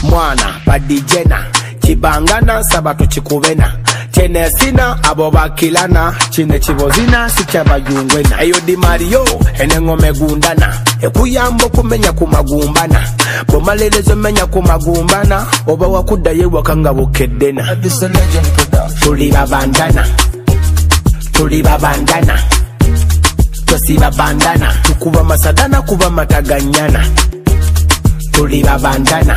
mwana badijena kibangana sabatu chikubena chene sina abo bakilana chine chibozina sichabayungwena eyo di Mario enengome gundana ekuyambo kumenya kumagumbana bomalelezo menya kumagumbana oba wakudaye wakanga bukeddena tuli babandana tosiba bandana tukuba masadana kuba mataganyana tuli babandana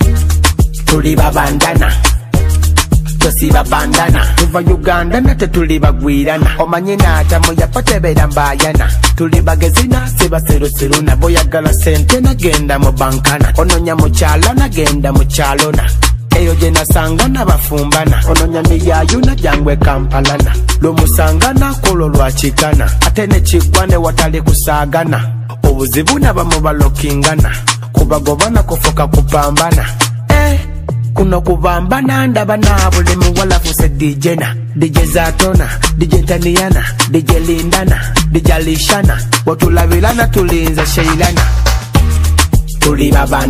tosiba bandana tuva Uganda nate tuli bagwirana omanyina atamu yapatebera mbayana tuli bagezina siba serusiruna boyagala sente nagenda mu bankana ononya mu kyalo nagenda mu kyalona eyo je nasangana bafumbana ononya miyayuna jangwe kampalana lomusangana kolo lwachikana ate ne kigwane watali kusagana obuzibu nabamubalokingana kubagobana kufoka kupambana kuno kubambana ndaba nabule muwala fuse dijena DJ Zatona, DJ Taniana, DJ Lindana, DJ Lishana watulabilana tulinza sheilana tuli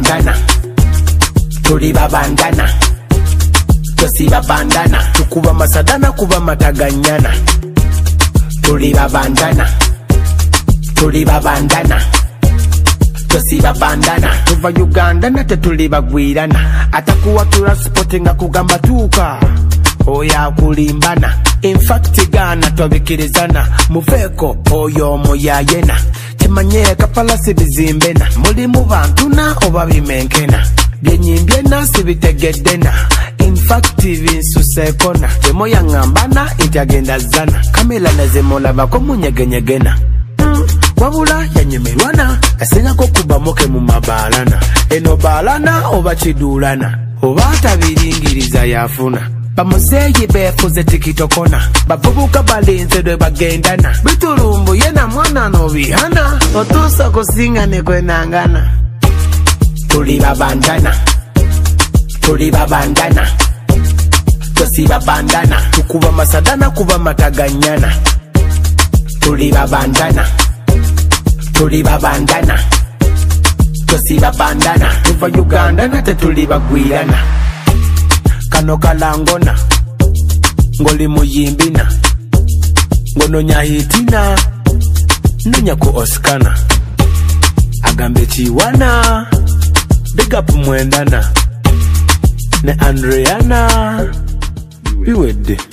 babandana tosiba bandana tukuba masadana kuba mataganyana tuli babandana tosiba bandana tuva Uganda nate tuli bagwirana atakuwa turasportinga kugamba tuka oya kulimbana in fact gana twabikirizana muveko oyo moyayena kimanye kapala sibizimbena muli mu bantu na oba bimenkena byenyimbyena sibitegedena in fact binsusekona temoya ngambana ityagenda zana kamela nazemola bako munyegenyegena wabula yanyemerwana asenga ko kuba moke mu mabalana eno balana oba kidulana oba tabiringiriza yafuna bamuseyi befuze tikitokona bavubuka balinze dwe bagendana bitulumbu yena mwana no bihana otusa kusinga ne kwenangana tuli babandana tosiba bandana tukuba masadana kuba mataganyana tuli babandana tosiba bandana tuva Uganda nate tuli bagwirana kano kalangona ngoli muyimbina ngono nyahitina nonya ku Oskana agambe chiwana big up mwendana ne Andreana biwedde